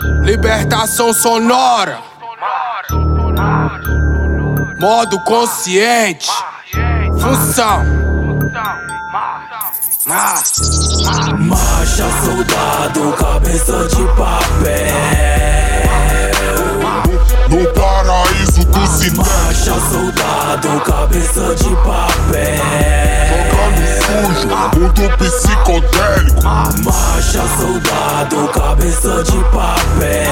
Libertação sonora. Modo consciente. Função. Marcha, soldado, cabeça de papel. No paraíso do cinema. Marcha, soldado, cabeça de papel. Jogando sujo, mundo psicodélico. Marcha, soldado, cabeça de papel.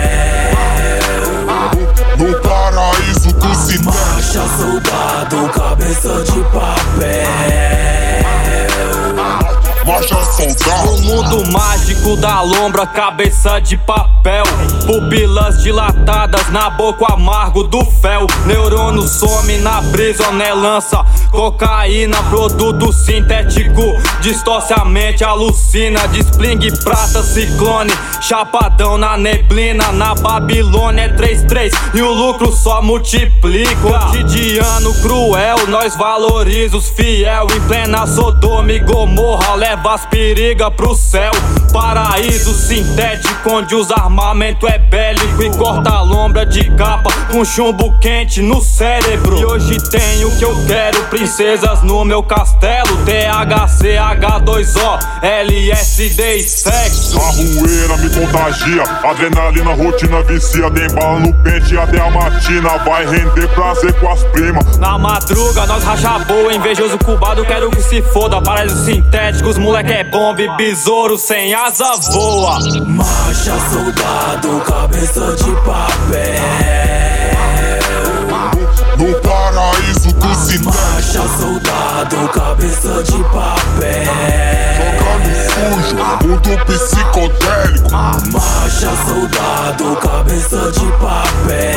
No paraíso do cinema. Marcha, soldado, cabeça de papel. Marcha, soldado. No mundo mágico da lombra, cabeça de papel. Pupilas dilatadas na boca, amargo do fel. Neurônio some na brisa, né, lança cocaína, produto sintético. Distorce a mente, alucina. Despling, prata, ciclone. Chapadão na neblina. Na Babilônia é 3-3 e o lucro só multiplica. Cotidiano cruel, nós valoriza os fiel. Em plena Sodoma e Gomorra, leva as perigas pro céu. Paraíso sintético, onde os armamento é bélico. E corta a lombra de capa com chumbo quente no cérebro. E hoje tenho o que eu quero, princesas no meu castelo. THC, H2O, LSD e sexo. A rueira me contagia, adrenalina, rotina vicia. Tem bala no pente até a matina, vai render prazer com as primas. Na madruga nós racha boa, invejoso cubado, quero que se foda. Paraísos sintéticos, moleque é bomba e besouro sem asa voa. Marcha, soldado, cabeça de papel. No paraíso do cinema. Marcha, soldado, cabeça de papel. Jogando sujo, mundo psicodélico. Marcha, soldado, cabeça de papel.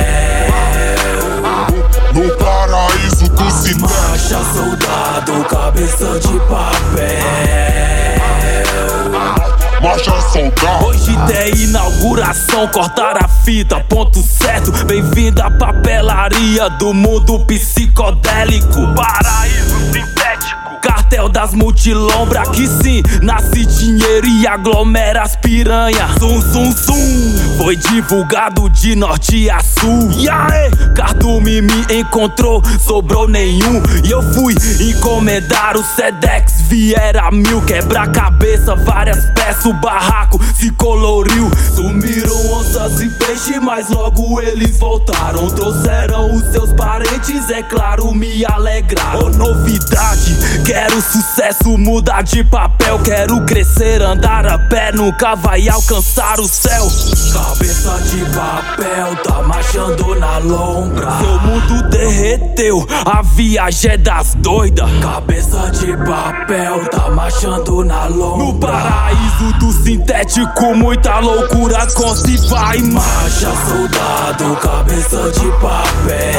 No paraíso do cinema. Marcha, soldado, cabeça de papel. Marcha, soldado. Hoje tem inauguração, cortar a fita, ponto certo. Bem-vindo à papelaria do mundo psicodélico. Paraíso sintético, cartel das multilombra. Aqui sim, nasce dinheiro e aglomera as piranha. Zum, zum, zum. Foi divulgado de norte a sul. E aí, Cardume me encontrou, sobrou nenhum. E eu fui encomendar o Sedex, viera 1000. Quebra-cabeça, várias peças, o barraco se coloriu. Sumiram onças e peixe, mas logo eles voltaram. Trouxeram os seus parentes, é claro, me alegraram. Oh, novidade, quero sucesso, mudar de papel. Quero crescer, andar a pé, nunca vai alcançar o céu. Cabeça de papel, tá marchando na lombra. Seu mundo derreteu, a viagem é das doidas. Cabeça de papel, tá marchando na lombra. No paraíso do sintético, muita loucura consta e vai. Marcha, soldado, cabeça de papel.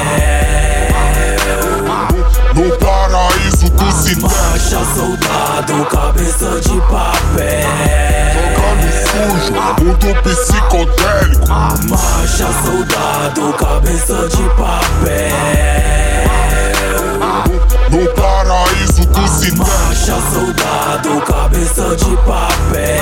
No paraíso do cinema. Marcha, soldado, cabeça de papel. Jogando sujo, mundo psicodélico. Marcha, soldado, cabeça de papel. No paraíso do cinema. Marcha, soldado, cabeça de papel.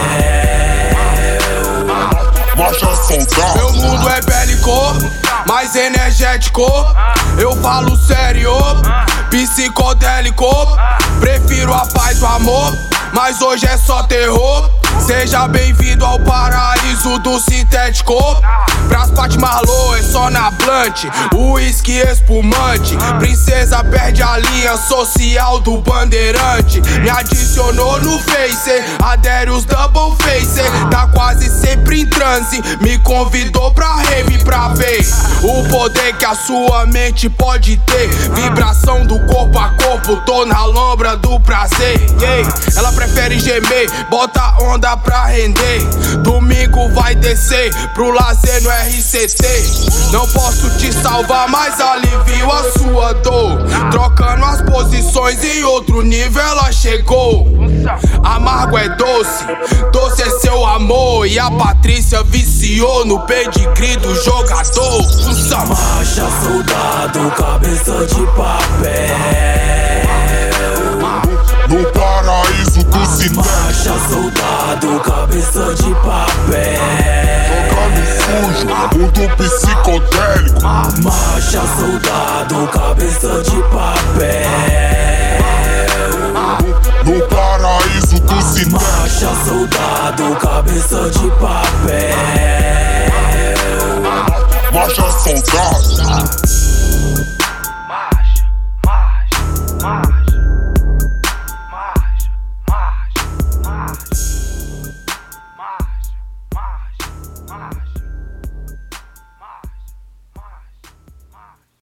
Marcha, soldado. Meu mundo é bélico, mais energético. Eu falo sério, psicodélico. Prefiro a paz e o amor, mas hoje é só terror. Seja bem-vindo ao paraíso do sintético. Pras Pat Marlow é só na blunt, uísque espumante. Princesa perde a linha social do bandeirante. Me adicionou no Face, adere os double face. Tá quase sempre em transe, me convidou pra rave pra ver o poder que a sua mente pode ter. Vibração do corpo a corpo, tô na lombra do prazer. Ela prefere gemer, bota onda pra render. Domingo vai descer pro lazer no RCT. Não posso te salvar, mas alivio a sua dor. Trocando as posições, em outro nível ela chegou. Amargo é doce, doce é seu amor. E a Patrícia viciou no pedigree do jogador. Marcha, soldado, cabeça de papel. No paraíso do cinema. Marcha, soldado, cabeça de papel. mundo psicodélico. Marcha soldado, cabeça de papel. No paraíso do cinema. Marcha soldado, cabeça de papel. Marcha soldado.